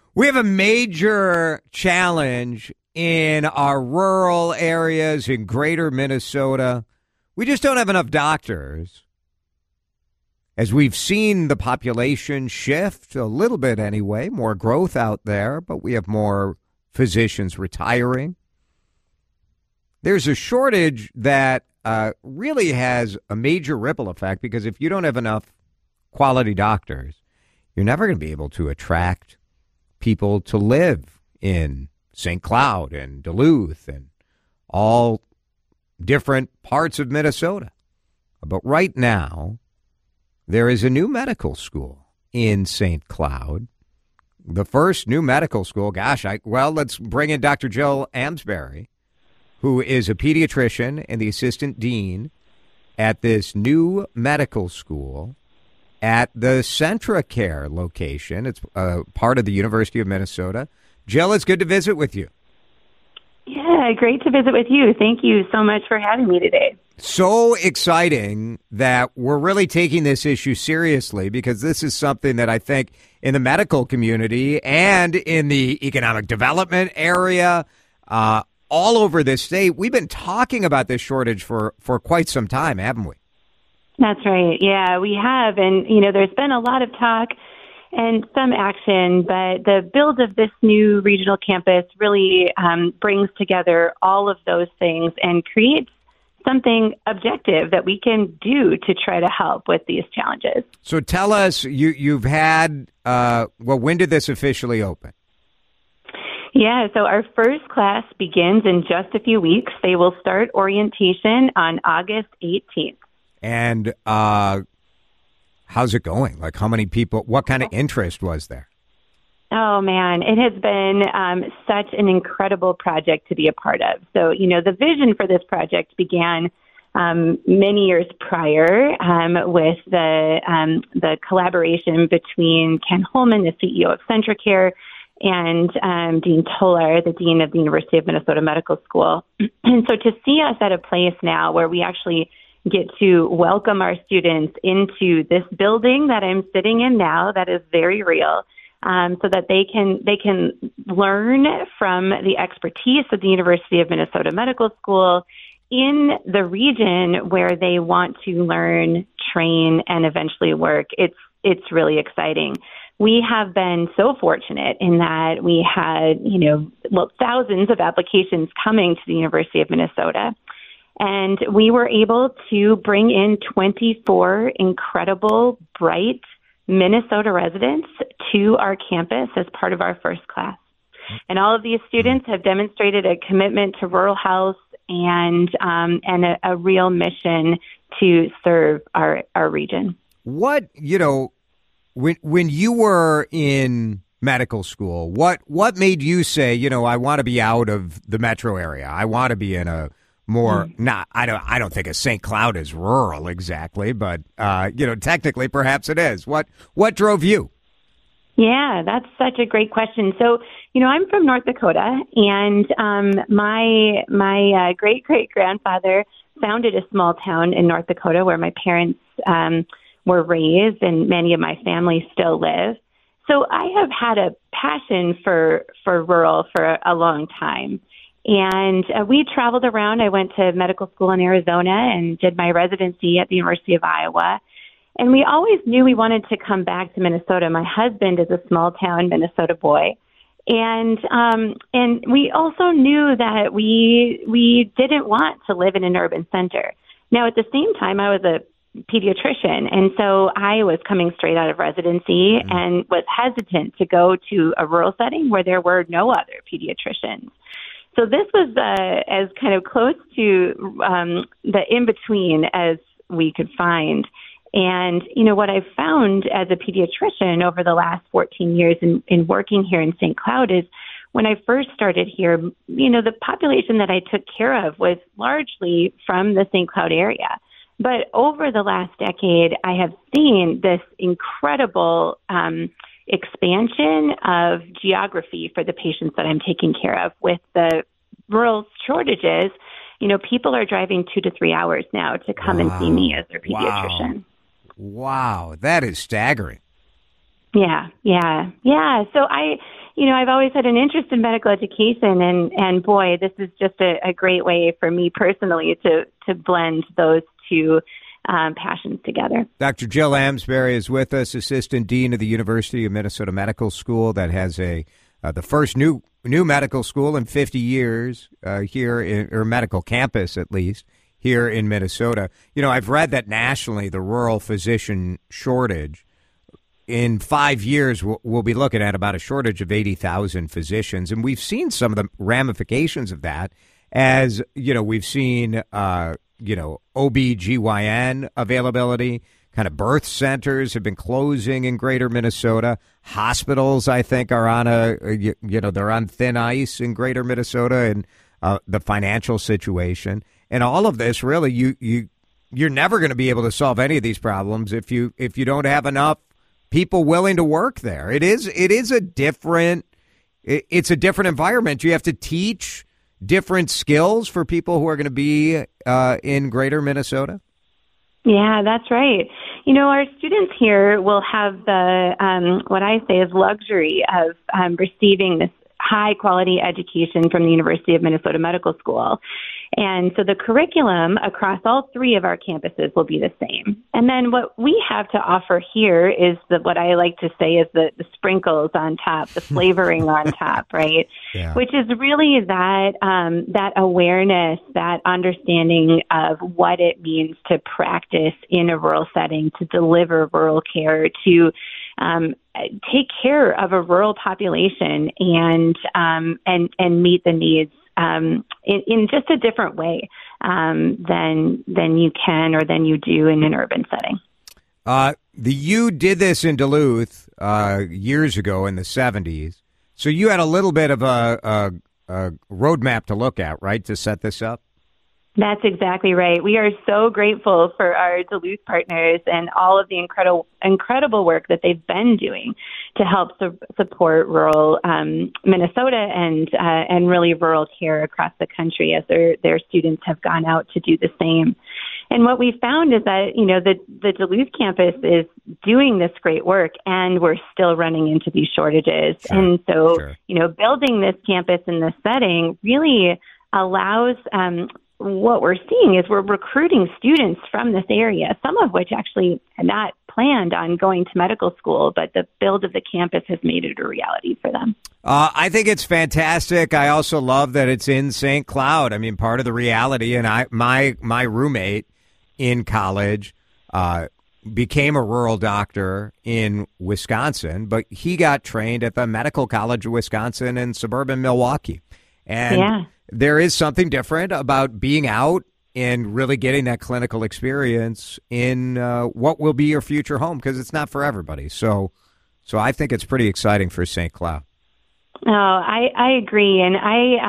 We have a major challenge in our rural areas in greater Minnesota. We just don't have enough doctors. As we've seen the population shift a little bit anyway, more growth out there, but we have more physicians retiring. There's a shortage that really has a major ripple effect because if you don't have enough quality doctors, you're never going to be able to attract people to live in St. Cloud and Duluth and all different parts of Minnesota. But right now, there is a new medical school in St. Cloud. The first new medical school, let's bring in Dr. Jill Amsbury, who is a pediatrician and the assistant dean at this new medical school at the CentraCare location. It's part of the University of Minnesota. Jill, it's good to visit with you. Yeah, great to visit with you. Thank you so much for having me today. So exciting that we're really taking this issue seriously because this is something that I think in the medical community and in the economic development area, all over this state, we've been talking about this shortage for quite some time, haven't we? That's right. Yeah, we have. And, there's been a lot of talk and some action, but the build of this new regional campus really brings together all of those things and creates something objective that we can do to try to help with these challenges. So tell us, you've had, when did this officially open? Yeah, so our first class begins in just a few weeks. They will start orientation on August 18th. And how's it going? Like how many people, what kind of interest was there? Oh, man, it has been such an incredible project to be a part of. So, the vision for this project began many years prior with the collaboration between Ken Holman, the CEO of CentraCare, and Dean Tolar, the dean of the University of Minnesota Medical School. And so to see us at a place now where we actually get to welcome our students into this building that I'm sitting in now, that is very real, so that they can learn from the expertise of the University of Minnesota Medical School in the region where they want to learn, train, and eventually work. It's really exciting. We have been so fortunate in that we had, thousands of applications coming to the University of Minnesota. And we were able to bring in 24 incredible, bright Minnesota residents to our campus as part of our first class. And all of these students have demonstrated a commitment to rural health and a real mission to serve our region. What, when you were in medical school, what made you say, I want to be out of the metro area? I want to be in a more, I don't think a St. Cloud is rural exactly, but, technically perhaps it is. What drove you? Yeah, that's such a great question. So, I'm from North Dakota, and my great-great-grandfather founded a small town in North Dakota where my parents were raised, and many of my family still live. So I have had a passion for rural for a long time. And we traveled around. I went to medical school in Arizona and did my residency at the University of Iowa. And we always knew we wanted to come back to Minnesota. My husband is a small town Minnesota boy. And we also knew that we didn't want to live in an urban center. Now, at the same time, I was a pediatrician, and so I was coming straight out of residency and was hesitant to go to a rural setting where there were no other pediatricians. So this was as kind of close to the in-between as we could find. And, what I've found as a pediatrician over the last 14 years in working here in St. Cloud is when I first started here, the population that I took care of was largely from the St. Cloud area. But over the last decade, I have seen this incredible expansion of geography for the patients that I'm taking care of. With the rural shortages, people are driving 2 to 3 hours now to come and see me as their pediatrician. Wow, that is staggering. Yeah. So I I've always had an interest in medical education, and boy, this is just a great way for me personally to blend those two passions together. Dr. Jill Amsbary is with us, Assistant Dean of the University of Minnesota Medical School, that has the first new medical school in 50 years here, or medical campus at least, here in Minnesota. I've read that nationally the rural physician shortage, in 5 years, we'll be looking at about a shortage of 80,000 physicians. And we've seen some of the ramifications of that as, we've seen, OB/GYN availability, kind of birth centers have been closing in greater Minnesota. Hospitals, I think, are on they're on thin ice in greater Minnesota, and the financial situation. And all of this, really, you're never going to be able to solve any of these problems if you don't have enough people willing to work there. It's a different environment. You have to teach different skills for people who are going to be in greater Minnesota. Yeah, that's right. Our students here will have the what I say is luxury of receiving this high quality education from the University of Minnesota Medical School. And so the curriculum across all three of our campuses will be the same. And then what we have to offer here is what I like to say is the sprinkles on top, the flavoring on top, right? Yeah. Which is really that awareness, that understanding of what it means to practice in a rural setting, to deliver rural care, to take care of a rural population and meet the needs in just a different way than you can or than you do in an urban setting. You did this in Duluth years ago in the 70s, so you had a little bit of a roadmap to look at, right, to set this up? That's exactly right. We are so grateful for our Duluth partners and all of the incredible work that they've been doing to help support rural Minnesota and really rural care across the country as their students have gone out to do the same. And what we found is that, the Duluth campus is doing this great work, and we're still running into these shortages. Sure, and so, sure. Building this campus in this setting really allows what we're seeing is we're recruiting students from this area, some of which actually had not planned on going to medical school, but the build of the campus has made it a reality for them. I think it's fantastic. I also love that it's in St. Cloud. I mean, part of the reality, and my roommate in college became a rural doctor in Wisconsin, but he got trained at the Medical College of Wisconsin in suburban Milwaukee. And there is something different about being out and really getting that clinical experience in what will be your future home, because it's not for everybody. So I think it's pretty exciting for St. Cloud. Oh, I agree. And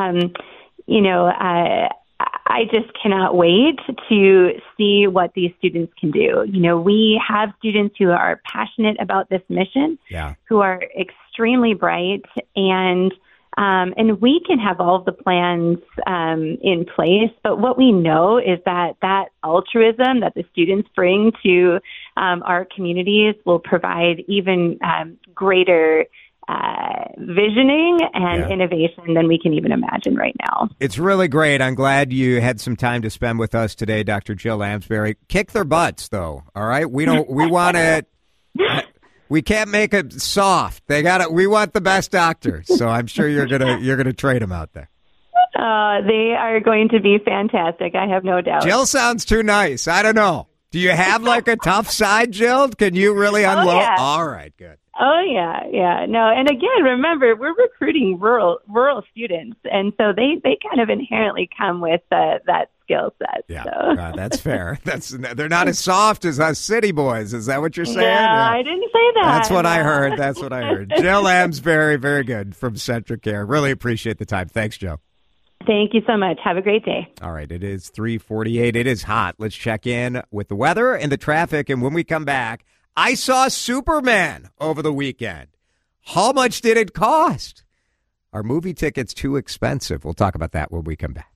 I just cannot wait to see what these students can do. We have students who are passionate about this mission, who are extremely bright, and we can have all of the plans in place, but what we know is that altruism that the students bring to our communities will provide even greater visioning and innovation than we can even imagine right now. It's really great. I'm glad you had some time to spend with us today, Dr. Jill Amsbary. Kick their butts, though. All right, we want it. We can't make it soft. We want the best doctors. So I'm sure you're gonna trade them out there. They are going to be fantastic. I have no doubt. Jill sounds too nice. I don't know. Do you have like a tough side, Jill? Can you really unload? Oh, yeah. All right, good. Oh, yeah. No, and again, remember, we're recruiting rural students, and so they kind of inherently come with that skill set. Yeah, so. That's fair. They're not as soft as us city boys. Is that what you're saying? No, I didn't say that. That's what I heard. Jill Amsbary, very good, from Centricare. Really appreciate the time. Thanks, Joe. Thank you so much. Have a great day. All right, it is 3:48. It is hot. Let's check in with the weather and the traffic, and when we come back, I saw Superman over the weekend. How much did it cost? Are movie tickets too expensive? We'll talk about that when we come back.